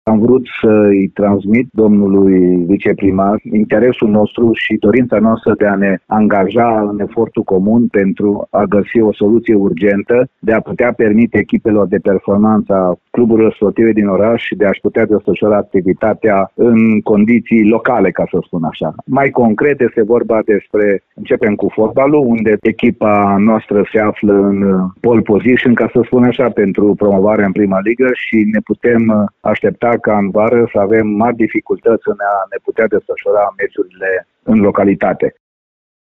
Am vrut să-i transmit domnului viceprimar interesul nostru și dorința noastră de a ne angaja în efortul comun pentru a găsi o soluție urgentă, de a putea permite echipelor de performanță a cluburilor sportive din oraș și de a-și putea desfășura activitatea în condiții locale, ca să spun așa. Mai concret este vorba despre, începem cu fotbalul, unde echipa noastră se află în pole position, ca să spun așa, pentru promovarea în prima ligă și ne putem aștepta ca în vară să avem mari dificultăți în a ne putea desfășura meciurile în localitate.